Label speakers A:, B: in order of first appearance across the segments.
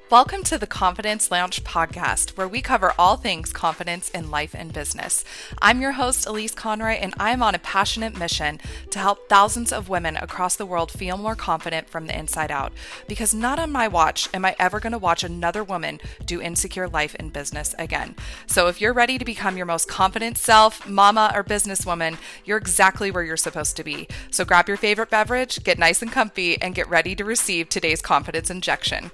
A: Welcome to the Confidence Lounge podcast, where we cover all things confidence in life and business. I'm your host, Elise Conroy, and I'm on a passionate mission to help thousands of women across the world feel more confident from the inside out. Because not on my watch am I ever going to watch another woman do insecure life and business again. So if you're ready to become your most confident self, mama, or businesswoman, you're exactly where you're supposed to be. So grab your favorite beverage, get nice and comfy, and get ready to receive today's confidence injection.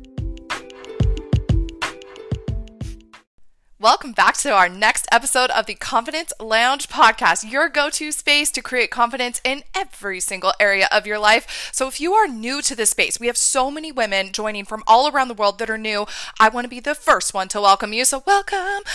A: Welcome back to our next episode of the Confidence Lounge podcast, your go-to space to create confidence in every single area of your life. So if you are new to this space, we have so many women joining from all around the world that are new. I want to be the first one to welcome you. So welcome.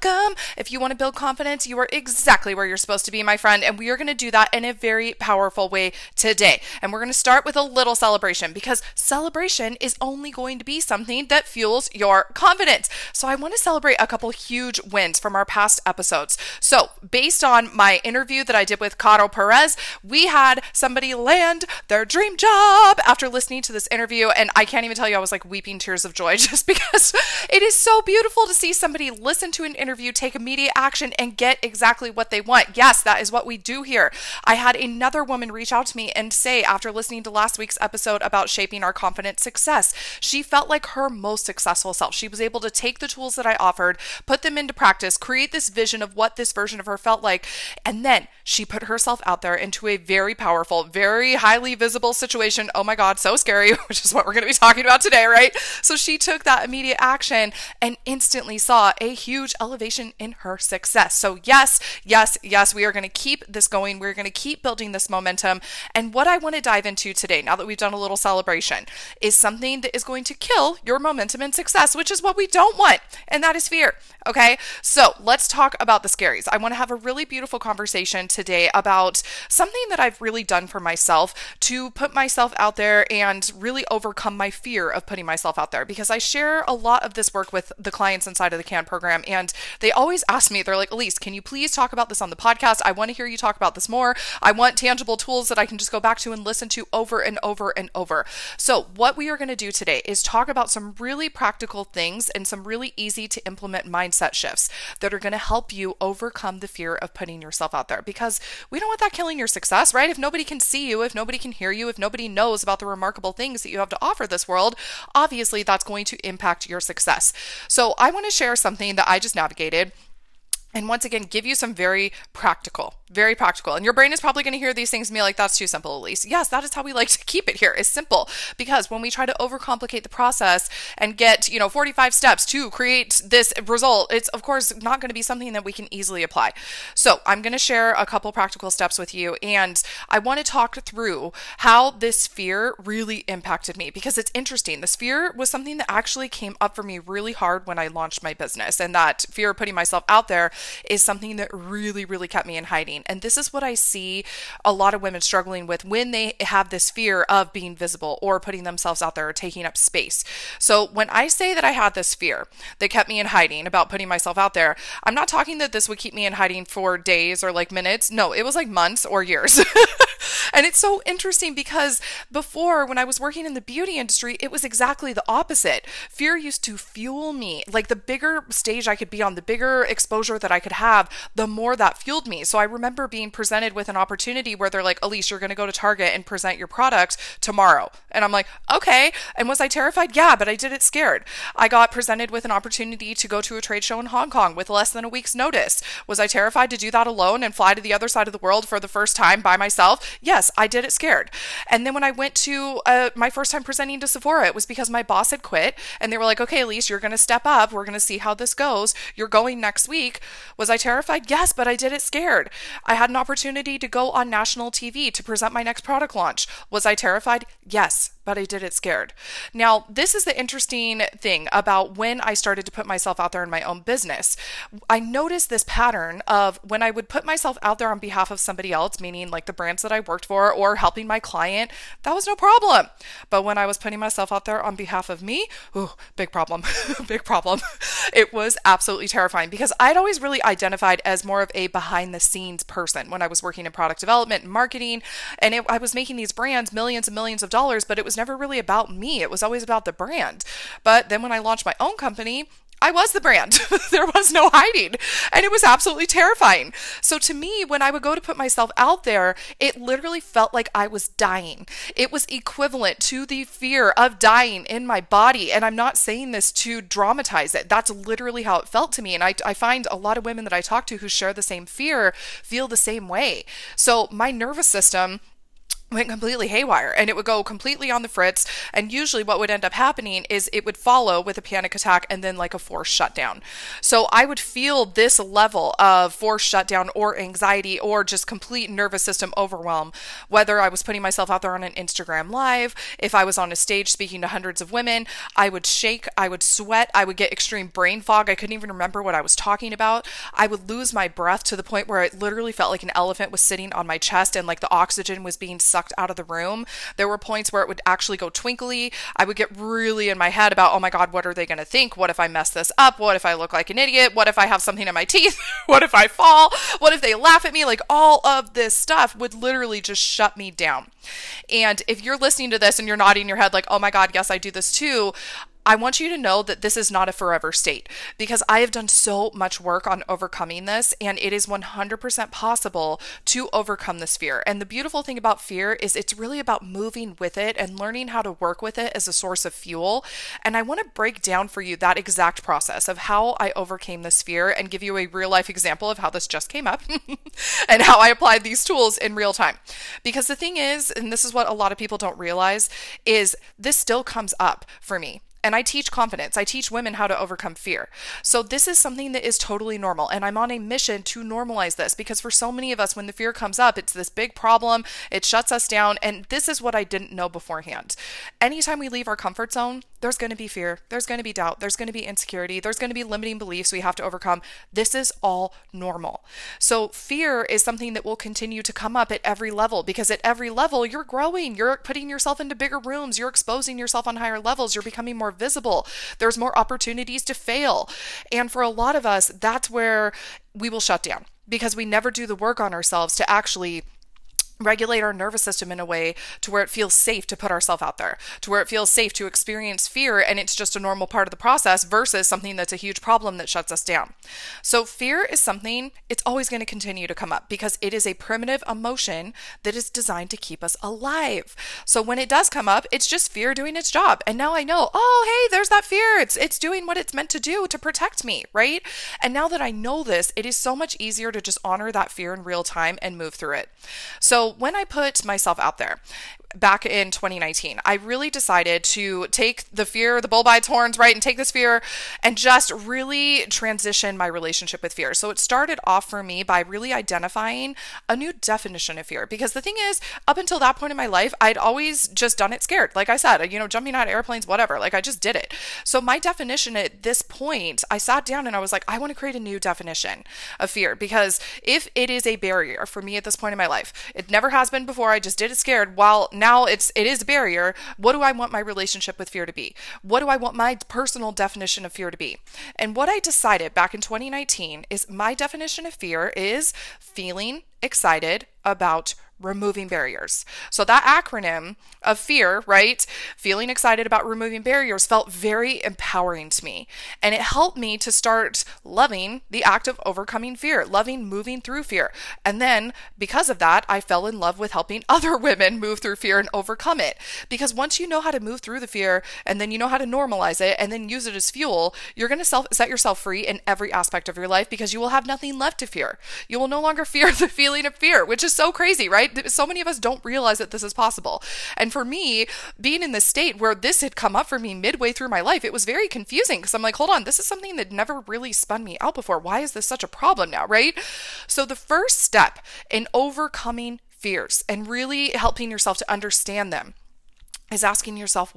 A: If you want to build confidence, you are exactly where you're supposed to be, my friend. And we are going to do that in a very powerful way today. And we're going to start with a little celebration, because celebration is only going to be something that fuels your confidence. So I want to celebrate a couple huge wins from our past episodes. So based on my interview that I did with Caro Perez, we had somebody land their dream job after listening to this interview. And I can't even tell you, I was like weeping tears of joy just because it is so beautiful to see somebody listen to an interview, take immediate action, and get exactly what they want. Yes, that is what we do here. I had another woman reach out to me and say, after listening to last week's episode about shaping our confident success, she felt like her most successful self. She was able to take the tools that I offered, put them into practice, create this vision of what this version of her felt like, and then she put herself out there into a very powerful, very highly visible situation. Oh my God, so scary, which is what we're going to be talking about today, right? So she took that immediate action and instantly saw a huge elevation in her success. So yes, we are going to keep this going. We're going to keep building this momentum. And what I want to dive into today, now that we've done a little celebration, is something that is going to kill your momentum and success, which is what we don't want, and that is fear. Okay, so let's talk about the scaries. I want to have a really beautiful conversation today about something that I've really done for myself to put myself out there and really overcome my fear of putting myself out there, because I share a lot of this work with the clients inside of the CAN program, and they always ask me, they're like, Elise, can you please talk about this on the podcast? I want to hear you talk about this more. I want tangible tools that I can just go back to and listen to over and over and over. So what we are going to do today is talk about some really practical things and some really easy to implement mindset shifts that are going to help you overcome the fear of putting yourself out there, because we don't want that killing your success, right? If nobody can see you, if nobody can hear you, if nobody knows about the remarkable things that you have to offer this world, obviously that's going to impact your success. So I want to share something that I just navigated, and once again, give you some very practical. And your brain is probably going to hear these things and be like, that's too simple, Elise. Yes, that is how we like to keep it here, is simple. Because when we try to overcomplicate the process and get, 45 steps to create this result, it's of course not going to be something that we can easily apply. So I'm going to share a couple practical steps with you. And I want to talk through how this fear really impacted me, because it's interesting. This fear was something that actually came up for me really hard when I launched my business. And that fear of putting myself out there is something that really, really kept me in hiding. And this is what I see a lot of women struggling with when they have this fear of being visible or putting themselves out there or taking up space. So when I say that I had this fear that kept me in hiding about putting myself out there, I'm not talking that this would keep me in hiding for days or like minutes. No, it was like months or years. And it's so interesting, because before, when I was working in the beauty industry, it was exactly the opposite. Fear used to fuel me. Like, the bigger stage I could be on, the bigger exposure that I could have, the more that fueled me. So I remember being presented with an opportunity where they're like, Elise, you're going to go to Target and present your product tomorrow. And I'm like, okay. And was I terrified? Yeah, but I did it scared. I got presented with an opportunity to go to a trade show in Hong Kong with less than a week's notice. Was I terrified to do that alone and fly to the other side of the world for the first time by myself? Yes, I did it scared. And then when I went to my first time presenting to Sephora, it was because my boss had quit and they were like, okay, Elise, you're going to step up. We're going to see how this goes. You're going next week. Was I terrified? Yes, but I did it scared. I had an opportunity to go on national TV to present my next product launch. Was I terrified? Yes, but I did it scared. Now, this is the interesting thing about when I started to put myself out there in my own business. I noticed this pattern of when I would put myself out there on behalf of somebody else, meaning like the brands that I worked for or helping my client, that was no problem. But when I was putting myself out there on behalf of me, ooh, big problem, big problem. It was absolutely terrifying, because I'd always really identified as more of a behind the scenes person when I was working in product development and marketing. And I was making these brands millions and millions of dollars, but it was was never really about me. It was always about the brand. But then when I launched my own company, I was the brand. There was no hiding. And it was absolutely terrifying. So to me, when I would go to put myself out there, it literally felt like I was dying. It was equivalent to the fear of dying in my body. And I'm not saying this to dramatize it. That's literally how it felt to me. And I find a lot of women that I talk to who share the same fear feel the same way. So my nervous system went completely haywire, and it would go completely on the fritz. And usually what would end up happening is it would follow with a panic attack and then like a forced shutdown. So I would feel this level of forced shutdown or anxiety or just complete nervous system overwhelm, whether I was putting myself out there on an Instagram live, if I was on a stage speaking to hundreds of women. I would shake, I would sweat, I would get extreme brain fog. I couldn't even remember what I was talking about. I would lose my breath to the point where it literally felt like an elephant was sitting on my chest and like the oxygen was being sucked out of the room. There were points where it would actually go twinkly. I would get really in my head about, oh my God, what are they going to think? What if I mess this up? What if I look like an idiot? What if I have something in my teeth? What if I fall? What if they laugh at me? Like all of this stuff would literally just shut me down. And if you're listening to this and you're nodding your head like, oh my God, yes, I do this too, I want you to know that this is not a forever state, because I have done so much work on overcoming this, and it is 100% possible to overcome this fear. And the beautiful thing about fear is it's really about moving with it and learning how to work with it as a source of fuel. And I want to break down for you that exact process of how I overcame this fear and give you a real life example of how this just came up and how I applied these tools in real time. Because the thing is, and this is what a lot of people don't realize, is this still comes up for me. And I teach confidence. I teach women how to overcome fear. So this is something that is totally normal. And I'm on a mission to normalize this, because for so many of us, when the fear comes up, it's this big problem. It shuts us down. And this is what I didn't know beforehand. Anytime we leave our comfort zone, there's going to be fear. There's going to be doubt. There's going to be insecurity. There's going to be limiting beliefs we have to overcome. This is all normal. So fear is something that will continue to come up at every level, because at every level you're growing. You're putting yourself into bigger rooms. You're exposing yourself on higher levels. You're becoming more visible. There's more opportunities to fail. And for a lot of us, that's where we will shut down, because we never do the work on ourselves to actually regulate our nervous system in a way to where it feels safe to put ourselves out there, to where it feels safe to experience fear, and it's just a normal part of the process versus something that's a huge problem that shuts us down. So fear is something, it's always going to continue to come up, because it is a primitive emotion that is designed to keep us alive. So when it does come up, it's just fear doing its job. And now I know, oh, hey, there's that fear. It's doing what it's meant to do to protect me, right? And now that I know this, it is so much easier to just honor that fear in real time and move through it. So when I put myself out there back in 2019, I really decided to take the fear, the bull by its horns, right? And take this fear and just really transition my relationship with fear. So it started off for me by really identifying a new definition of fear. Because the thing is, up until that point in my life, I'd always just done it scared. Like I said, jumping out of airplanes, whatever, like I just did it. So my definition at this point, I sat down and I was like, I want to create a new definition of fear, because if it is a barrier for me at this point in my life, it never has been before. I just did it scared. While now it is a barrier. What do I want my relationship with fear to be? What do I want my personal definition of fear to be? And what I decided back in 2019 is my definition of fear is feeling excited about removing barriers. So that acronym of fear, right? Feeling excited about removing barriers felt very empowering to me. And it helped me to start loving the act of overcoming fear, loving moving through fear. And then because of that, I fell in love with helping other women move through fear and overcome it. Because once you know how to move through the fear, and then you know how to normalize it and then use it as fuel, you're going to set yourself free in every aspect of your life, because you will have nothing left to fear. You will no longer fear the feeling of fear, which is so crazy, right? So many of us don't realize that this is possible. And for me, being in this state where this had come up for me midway through my life, it was very confusing, because I'm like, hold on, this is something that never really spun me out before. Why is this such a problem now, right? So the first step in overcoming fears and really helping yourself to understand them is asking yourself why.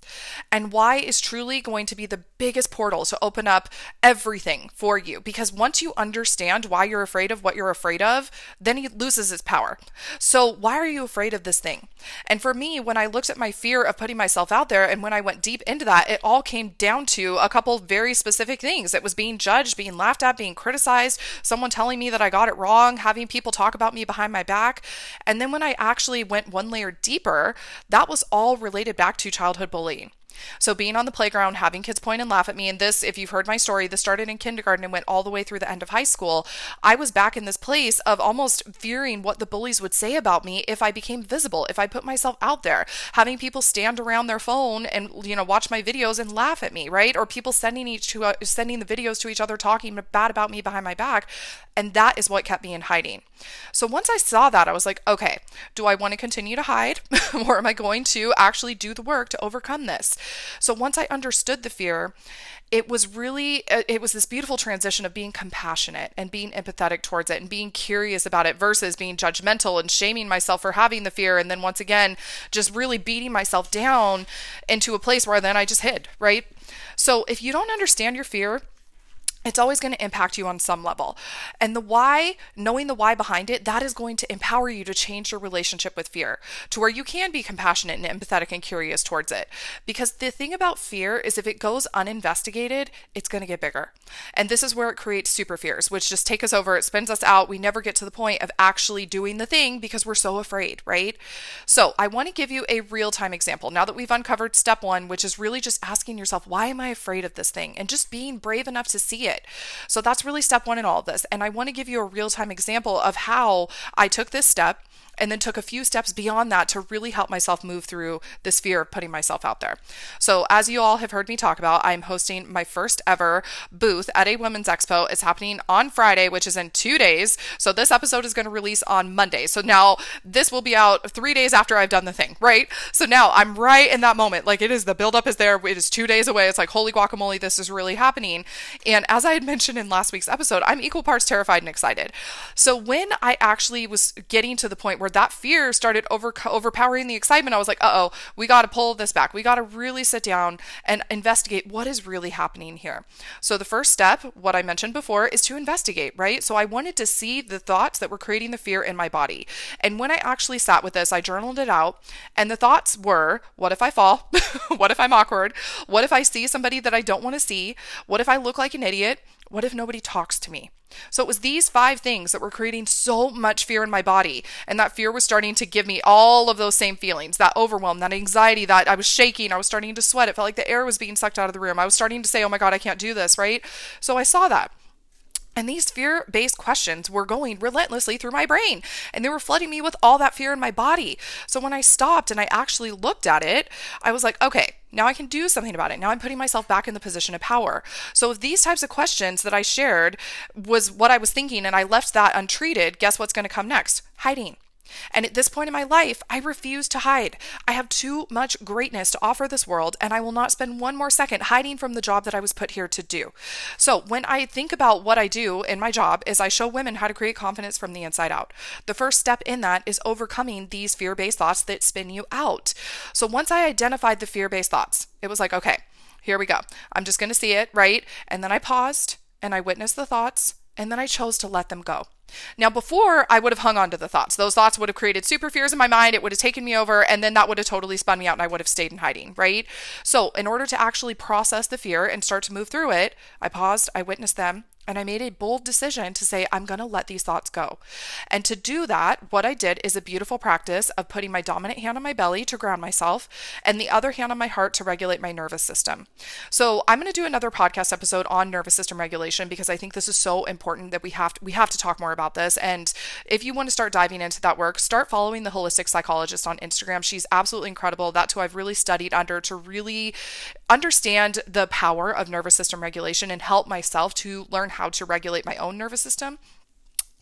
A: And why is truly going to be the biggest portal to open up everything for you. Because once you understand why you're afraid of what you're afraid of, then it loses its power. So why are you afraid of this thing? And for me, when I looked at my fear of putting myself out there and when I went deep into that, it all came down to a couple very specific things. It was being judged, being laughed at, being criticized, someone telling me that I got it wrong, having people talk about me behind my back. And then when I actually went one layer deeper, that was all related back to childhood bullying. So being on the playground, having kids point and laugh at me, and this, if you've heard my story, this started in kindergarten and went all the way through the end of high school. I was back in this place of almost fearing what the bullies would say about me if I became visible, if I put myself out there, having people stand around their phone and, watch my videos and laugh at me, right? Or people sending the videos to each other, talking bad about me behind my back. And that is what kept me in hiding. So once I saw that, I was like, okay, do I want to continue to hide or am I going to actually do the work to overcome this? So once I understood the fear, it was this beautiful transition of being compassionate and being empathetic towards it and being curious about it versus being judgmental and shaming myself for having the fear. And then once again, just really beating myself down into a place where then I just hid, right? So if you don't understand your fear, it's always going to impact you on some level. And the why, knowing the why behind it, that is going to empower you to change your relationship with fear to where you can be compassionate and empathetic and curious towards it. Because the thing about fear is if it goes uninvestigated, it's going to get bigger. And this is where it creates super fears, which just take us over. It spins us out. We never get to the point of actually doing the thing because we're so afraid, right? So I want to give you a real-time example. Now that we've uncovered step one, which is really just asking yourself, why am I afraid of this thing? And just being brave enough to see it. So that's really step one in all of this. And I want to give you a real-time example of how I took this step and then took a few steps beyond that to really help myself move through this fear of putting myself out there. So as you all have heard me talk about, I'm hosting my first ever booth at a women's expo. It's happening on Friday, which is in 2 days. So this episode is going to release on Monday. So now this will be out 3 days after I've done the thing, right? So now I'm right in that moment. Like the buildup is there. It is 2 days away. It's like, holy guacamole, this is really happening. And as I had mentioned in last week's episode, I'm equal parts terrified and excited. So when I actually was getting to the point where that fear started overpowering the excitement, I was like, we got to pull this back. We got to really sit down and investigate what is really happening here. So the first step, what I mentioned before, is to investigate, right? So I wanted to see the thoughts that were creating the fear in my body. And when I actually sat with this, I journaled it out. And the thoughts were, what if I fall? What if I'm awkward? What if I see somebody that I don't want to see? What if I look like an idiot? What if nobody talks to me? So it was these 5 things that were creating so much fear in my body. And that fear was starting to give me all of those same feelings, that overwhelm, that anxiety, that I was shaking, I was starting to sweat. It felt like the air was being sucked out of the room. I was starting to say, oh my God, I can't do this, right? So I saw that. And these fear-based questions were going relentlessly through my brain, and they were flooding me with all that fear in my body. So when I stopped and I actually looked at it, I was like, okay, now I can do something about it. Now I'm putting myself back in the position of power. So if these types of questions that I shared was what I was thinking and I left that untreated, guess what's going to come next? Hiding. And at this point in my life, I refuse to hide. I have too much greatness to offer this world, and I will not spend one more second hiding from the job that I was put here to do. So when I think about what I do in my job is I show women how to create confidence from the inside out. The first step in that is overcoming these fear-based thoughts that spin you out. So once I identified the fear-based thoughts, it was like, okay, here we go. I'm just going to see it, right? And then I paused and I witnessed the thoughts, and then I chose to let them go. Now, before, I would have hung on to the thoughts. Those thoughts would have created super fears in my mind. It would have taken me over, and then that would have totally spun me out, and I would have stayed in hiding, right? So in order to actually process the fear and start to move through it, I paused, I witnessed them, and I made a bold decision to say, I'm going to let these thoughts go. And to do that, what I did is a beautiful practice of putting my dominant hand on my belly to ground myself and the other hand on my heart to regulate my nervous system. So I'm going to do another podcast episode on nervous system regulation because I think this is so important that we have to talk more about this. And if you want to start diving into that work, start following the holistic psychologist on Instagram. She's absolutely incredible. That's who I've really studied under to really understand the power of nervous system regulation and help myself to learn how to regulate my own nervous system.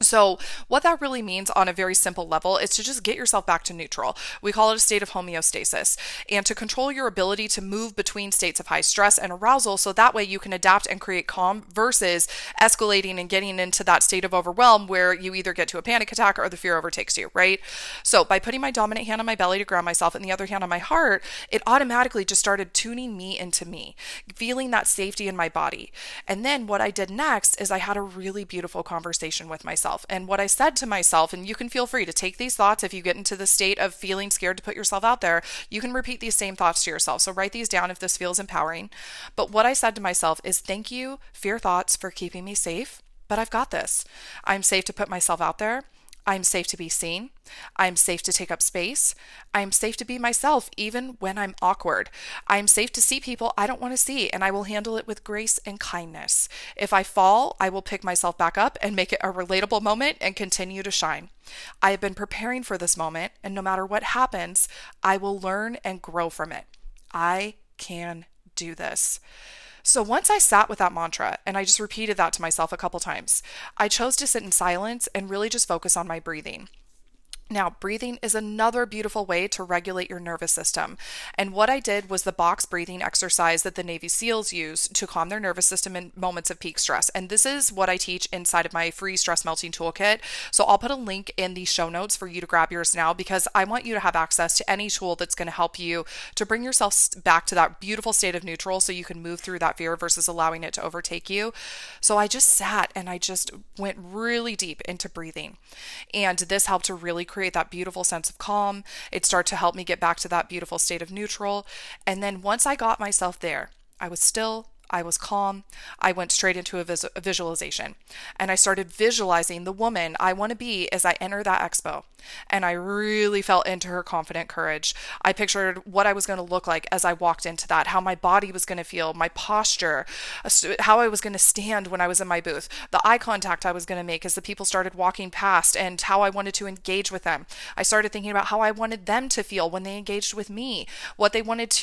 A: So, what that really means on a very simple level is to just get yourself back to neutral. We call it a state of homeostasis, and to control your ability to move between states of high stress and arousal so that way you can adapt and create calm versus escalating and getting into that state of overwhelm where you either get to a panic attack or the fear overtakes you, right? So, by putting my dominant hand on my belly to ground myself and the other hand on my heart, it automatically just started tuning me into me, feeling that safety in my body. And then what I did next is I had a really beautiful conversation with myself. And what I said to myself, and you can feel free to take these thoughts if you get into the state of feeling scared to put yourself out there, you can repeat these same thoughts to yourself. So write these down if this feels empowering. But what I said to myself is, thank you, fear thoughts, for keeping me safe, but I've got this. I'm safe to put myself out there. I'm safe to be seen. I'm safe to take up space. I'm safe to be myself even when I'm awkward. I'm safe to see people I don't want to see, and I will handle it with grace and kindness. If I fall, I will pick myself back up and make it a relatable moment and continue to shine. I have been preparing for this moment, and no matter what happens, I will learn and grow from it. I can do this. So once I sat with that mantra and I just repeated that to myself a couple times, I chose to sit in silence and really just focus on my breathing. Now, breathing is another beautiful way to regulate your nervous system. And what I did was the box breathing exercise that the Navy SEALs use to calm their nervous system in moments of peak stress. And this is what I teach inside of my free stress melting toolkit. So I'll put a link in the show notes for you to grab yours now, because I want you to have access to any tool that's going to help you to bring yourself back to that beautiful state of neutral so you can move through that fear versus allowing it to overtake you. So I just sat and I just went really deep into breathing. And this helped to really create that beautiful sense of calm. It started to help me get back to that beautiful state of neutral. And then once I got myself there, I was still, I was calm. I went straight into a visualization, and I started visualizing the woman I want to be as I enter that expo. And I really felt into her confident courage. I pictured what I was going to look like as I walked into that, how my body was going to feel, my posture, how I was going to stand when I was in my booth, the eye contact I was going to make as the people started walking past, and how I wanted to engage with them. I started thinking about how I wanted them to feel when they engaged with me, what I wanted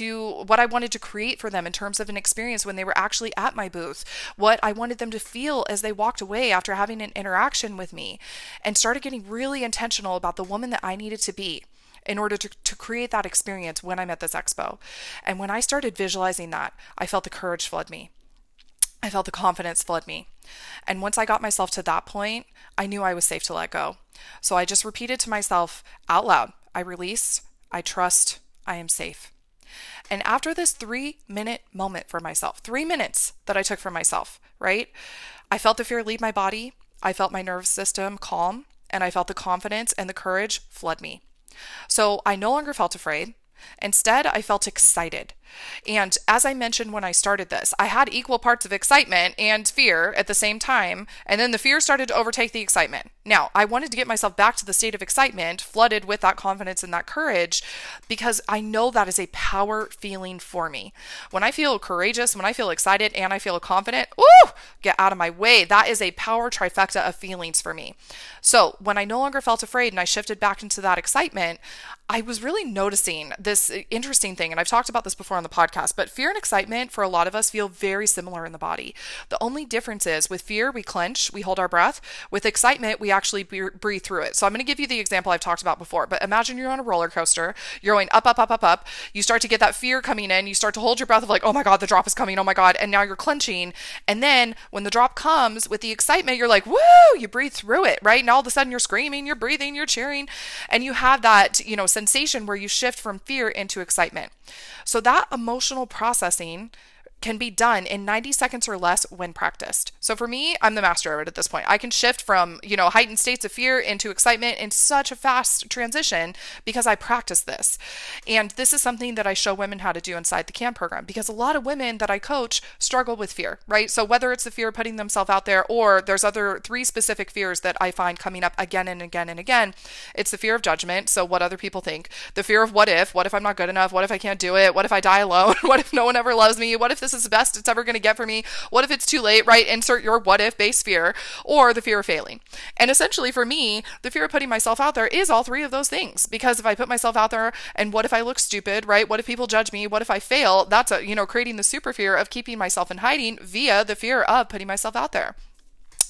A: to create for them in terms of an experience when they were actually at my booth, what I wanted them to feel as they walked away after having an interaction with me, and started getting really intentional about the woman that I needed to be in order to create that experience when I'm at this expo. And when I started visualizing that, I felt the courage flood me. I felt the confidence flood me. And once I got myself to that point, I knew I was safe to let go. So I just repeated to myself out loud, I release, I trust, I am safe. And after this 3-minute moment for myself, 3 minutes that I took for myself, right? I felt the fear leave my body. I felt my nervous system calm, and I felt the confidence and the courage flood me. So I no longer felt afraid. Instead, I felt excited. And as I mentioned when I started this, I had equal parts of excitement and fear at the same time, and then the fear started to overtake the excitement. Now, I wanted to get myself back to the state of excitement, flooded with that confidence and that courage, because I know that is a power feeling for me. When I feel courageous, when I feel excited, and I feel confident, woo, get out of my way. That is a power trifecta of feelings for me. So when I no longer felt afraid and I shifted back into that excitement, I was really noticing this interesting thing, and I've talked about this before on the podcast, but fear and excitement for a lot of us feel very similar in the body. The only difference is with fear, we clench, we hold our breath. With excitement, we actually breathe through it. So I'm going to give you the example I've talked about before, but imagine you're on a roller coaster, you're going up, up, up, up, up. You start to get that fear coming in, you start to hold your breath of like, oh my God, the drop is coming, oh my God, and now you're clenching. And then when the drop comes with the excitement, you're like, woo, you breathe through it, right? And all of a sudden you're screaming, you're breathing, you're cheering, and you have that, sensation where you shift from fear into excitement. So that emotional processing can be done in 90 seconds or less when practiced. So for me, I'm the master of it at this point. I can shift from, heightened states of fear into excitement in such a fast transition because I practice this. And this is something that I show women how to do inside the CAN program, because a lot of women that I coach struggle with fear, right? So whether it's the fear of putting themselves out there, or there's other 3 specific fears that I find coming up again and again and again. It's the fear of judgment. So what other people think, the fear of what if I'm not good enough? What if I can't do it? What if I die alone? What if no one ever loves me? What if this is the best it's ever going to get for me? What if it's too late, right? Insert your what if based fear, or the fear of failing. And essentially for me, the fear of putting myself out there is all 3 of those things, because if I put myself out there and what if I look stupid, right? What if people judge me? What if I fail? That's creating the super fear of keeping myself in hiding via the fear of putting myself out there.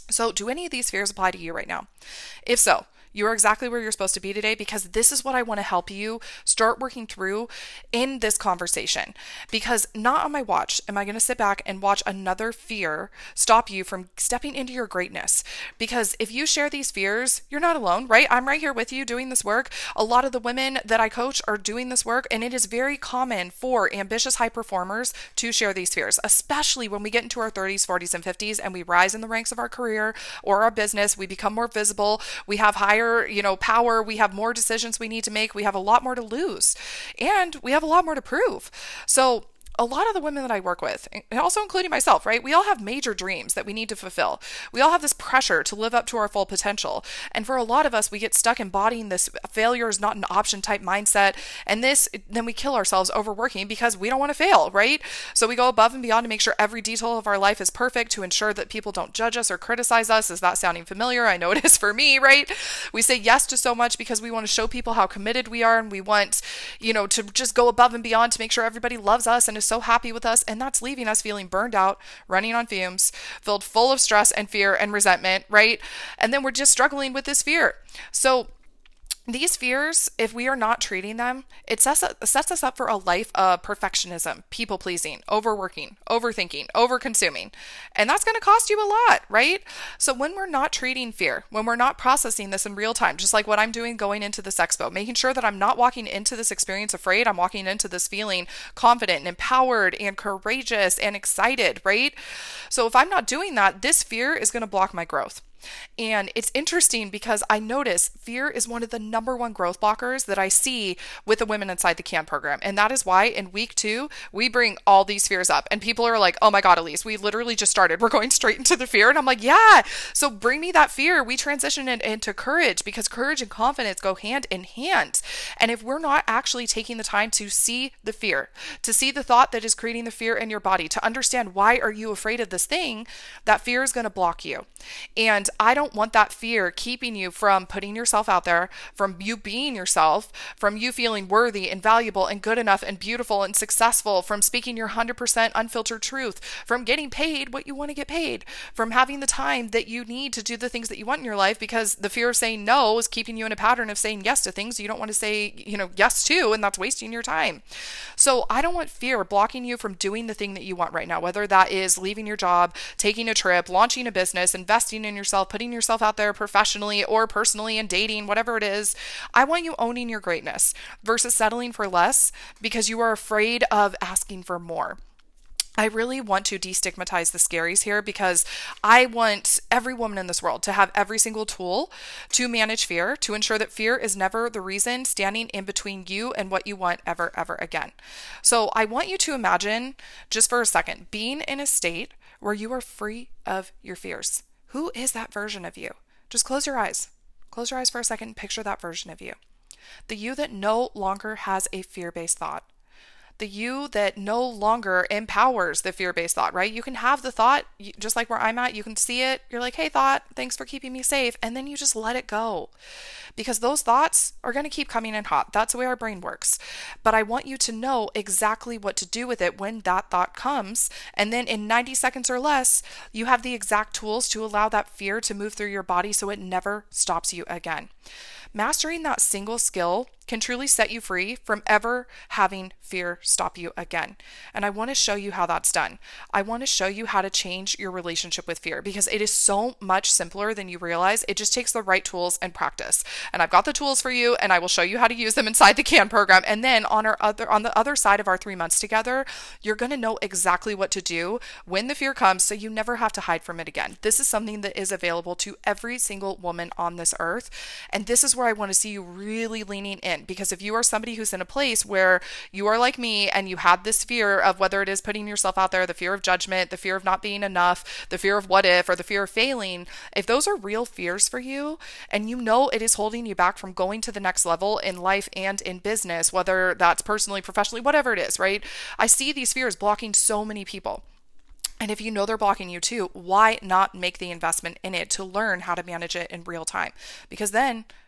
A: So, do any of these fears apply to you right now? If so, you are exactly where you're supposed to be today, because this is what I want to help you start working through in this conversation. Because not on my watch am I going to sit back and watch another fear stop you from stepping into your greatness. Because if you share these fears, you're not alone, right? I'm right here with you doing this work. A lot of the women that I coach are doing this work, and it is very common for ambitious high performers to share these fears, especially when we get into our 30s, 40s, and 50s and we rise in the ranks of our career or our business. We become more visible. We have higher, power. We have more decisions we need to make. We have a lot more to lose, and we have a lot more to prove. So a lot of the women that I work with, and also including myself, right? We all have major dreams that we need to fulfill. We all have this pressure to live up to our full potential. And for a lot of us, we get stuck embodying this failure is not an option type mindset. And then we kill ourselves overworking because we don't want to fail, right? So we go above and beyond to make sure every detail of our life is perfect, to ensure that people don't judge us or criticize us. Is that sounding familiar? I know it is for me, right? We say yes to so much because we want to show people how committed we are, and we want, to just go above and beyond to make sure everybody loves us and is so happy with us, and that's leaving us feeling burned out, running on fumes, filled full of stress and fear and resentment, right? And then we're just struggling with this fear. So these fears, if we are not treating them, it sets us up for a life of perfectionism, people pleasing, overworking, overthinking, overconsuming. And that's going to cost you a lot, right? So when we're not treating fear, when we're not processing this in real time, just like what I'm doing going into this expo, making sure that I'm not walking into this experience afraid, I'm walking into this feeling confident and empowered and courageous and excited, right? So if I'm not doing that, this fear is going to block my growth. And it's interesting because I notice fear is one of the number one growth blockers that I see with the women inside the CAN program. And that is why in week 2, we bring all these fears up. And people are like, oh my God, Elise, we literally just started. We're going straight into the fear. And I'm like, yeah. So bring me that fear. We transition it into courage, because courage and confidence go hand in hand. And if we're not actually taking the time to see the fear, to see the thought that is creating the fear in your body, to understand why are you afraid of this thing, that fear is going to block you. And I don't want that fear keeping you from putting yourself out there, from you being yourself, from you feeling worthy and valuable and good enough and beautiful and successful, from speaking your 100% unfiltered truth, from getting paid what you want to get paid, from having the time that you need to do the things that you want in your life, because the fear of saying no is keeping you in a pattern of saying yes to things you don't want to say, yes to, and that's wasting your time. So I don't want fear blocking you from doing the thing that you want right now, whether that is leaving your job, taking a trip, launching a business, investing in yourself, putting yourself out there professionally or personally and dating, whatever it is. I want you owning your greatness versus settling for less because you are afraid of asking for more. I really want to destigmatize the scaries here, because I want every woman in this world to have every single tool to manage fear, to ensure that fear is never the reason standing in between you and what you want ever, ever again. So I want you to imagine, just for a second, being in a state where you are free of your fears. Who is that version of you? Just close your eyes. Close your eyes for a second. Picture that version of you. The you that no longer has a fear-based thought. The you that no longer empowers the fear-based thought, right? You can have the thought, just like where I'm at, you can see it. You're like, hey, thought, thanks for keeping me safe. And then you just let it go, because those thoughts are going to keep coming in hot. That's the way our brain works. But I want you to know exactly what to do with it when that thought comes. And then in 90 seconds or less, you have the exact tools to allow that fear to move through your body so it never stops you again. Mastering that single skill can truly set you free from ever having fear stop you again. And I want to show you how that's done. I want to show you how to change your relationship with fear, because it is so much simpler than you realize. It just takes the right tools and practice. And I've got the tools for you, and I will show you how to use them inside the CAN program. And then on the other side of our 3 months together, you're going to know exactly what to do when the fear comes, so you never have to hide from it again. This is something that is available to every single woman on this earth. And this is where I want to see you really leaning in, because if you are somebody who's in a place where you are like me and you have this fear of whether it is putting yourself out there, the fear of judgment, the fear of not being enough, the fear of what if, or the fear of failing, if those are real fears for you and you know it is holding you back from going to the next level in life and in business, whether that's personally, professionally, whatever it is, right? I see these fears blocking so many people. And if you know they're blocking you too, why not make the investment in it to learn how to manage it in real time? Because then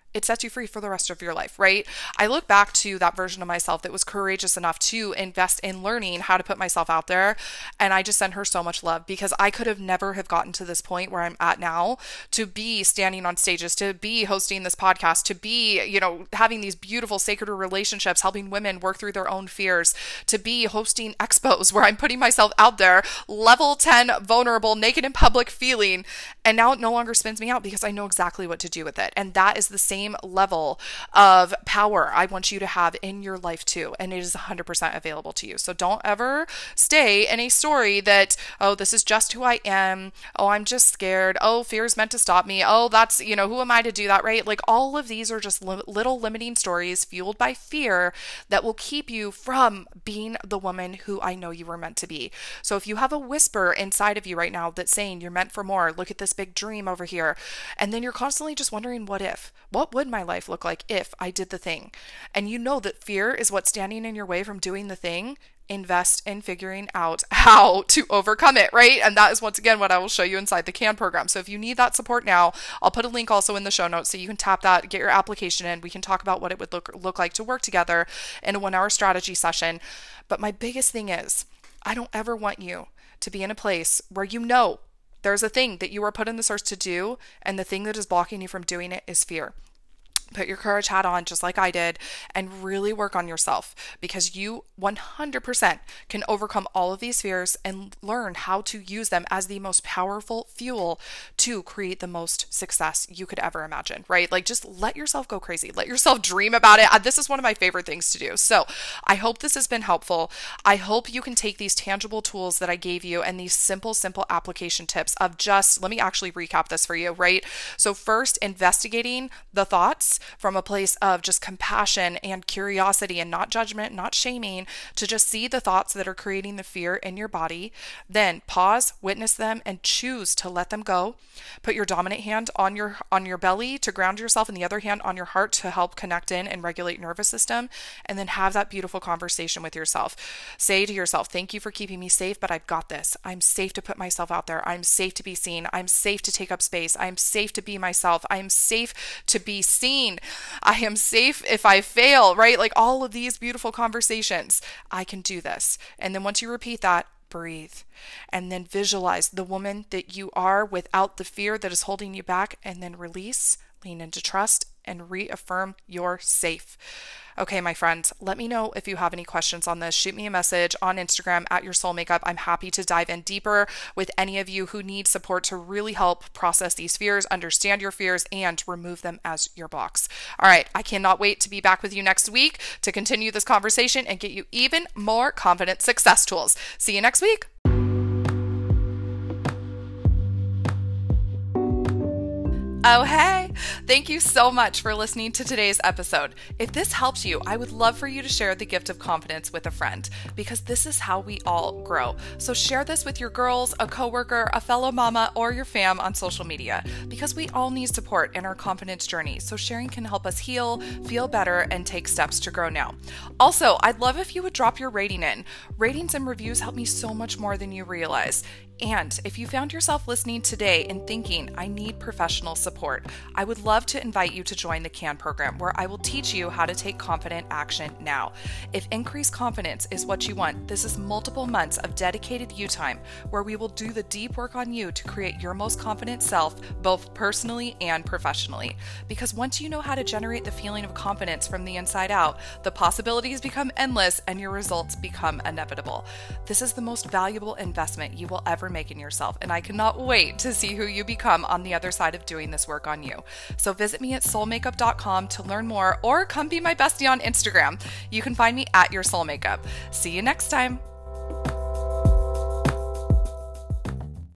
A: it sets you free for the rest of your life, right? I look back to that version of myself that was courageous enough to invest in learning how to put myself out there. And I just send her so much love, because I could have never have gotten to this point where I'm at now, to be standing on stages, to be hosting this podcast, to be, having these beautiful sacred relationships, helping women work through their own fears, to be hosting expos where I'm putting myself out there, level 10, vulnerable, naked in public feeling. And now it no longer spins me out, because I know exactly what to do with it. And that is the same level of power I want you to have in your life too. And it is 100% available to you. So don't ever stay in a story that, oh, this is just who I am. Oh, I'm just scared. Oh, fear is meant to stop me. Oh, that's, who am I to do that, right? Like, all of these are just little limiting stories fueled by fear that will keep you from being the woman who I know you were meant to be. So if you have a whisper inside of you right now that's saying you're meant for more, look at this big dream over here, and then you're constantly just wondering, what would my life look like if I did the thing? And you know that fear is what's standing in your way from doing the thing. Invest in figuring out how to overcome it, right? And that is, once again, what I will show you inside the CAN program. So if you need that support now, I'll put a link also in the show notes so you can tap that, get your application in. We can talk about what it would look like to work together in a 1-hour strategy session. But my biggest thing is, I don't ever want you to be in a place where there's a thing that you are put in this earth to do, and the thing that is blocking you from doing it is fear. Put your courage hat on, just like I did, and really work on yourself, because you 100% can overcome all of these fears and learn how to use them as the most powerful fuel to create the most success you could ever imagine, right? Like, just let yourself go crazy. Let yourself dream about it. This is one of my favorite things to do. So I hope this has been helpful. I hope you can take these tangible tools that I gave you and these simple application tips of let me actually recap this for you, right? So first, investigating the thoughts from a place of just compassion and curiosity, and not judgment, not shaming, to just see the thoughts that are creating the fear in your body. Then pause, witness them, and choose to let them go. Put your dominant hand on your belly to ground yourself, and the other hand on your heart to help connect in and regulate your nervous system. And then have that beautiful conversation with yourself. Say to yourself, thank you for keeping me safe, but I've got this. I'm safe to put myself out there. I'm safe to be seen. I'm safe to take up space. I'm safe to be myself. I'm safe to be seen. I am safe if I fail, right? Like, all of these beautiful conversations. I can do this. And then once you repeat that, breathe, and then visualize the woman that you are without the fear that is holding you back, and then release, lean into trust, and reaffirm you're safe. Okay, my friends, let me know if you have any questions on this. Shoot me a message on Instagram at Your Soul Makeup. I'm happy to dive in deeper with any of you who need support to really help process these fears, understand your fears, and remove them as your blocks. All right, I cannot wait to be back with you next week to continue this conversation and get you even more confident success tools. See you next week. Oh, hey! Thank you so much for listening to today's episode. If this helps you, I would love for you to share the gift of confidence with a friend, because this is how we all grow. So share this with your girls, a coworker, a fellow mama, or your fam on social media, because we all need support in our confidence journey. So sharing can help us heal, feel better, and take steps to grow now. Also, I'd love if you would drop your rating in. Ratings and reviews help me so much more than you realize. And if you found yourself listening today and thinking, I need professional support, I would love to invite you to join the CAN program, where I will teach you how to take confident action now. If increased confidence is what you want, this is multiple months of dedicated you time, where we will do the deep work on you to create your most confident self, both personally and professionally. Because once you know how to generate the feeling of confidence from the inside out, the possibilities become endless and your results become inevitable. This is the most valuable investment you will ever make in yourself, and I cannot wait to see who you become on the other side of doing this work on you. So visit me at soulmakeup.com to learn more, or come be my bestie on Instagram. You can find me at Your Soul Makeup. See you next time.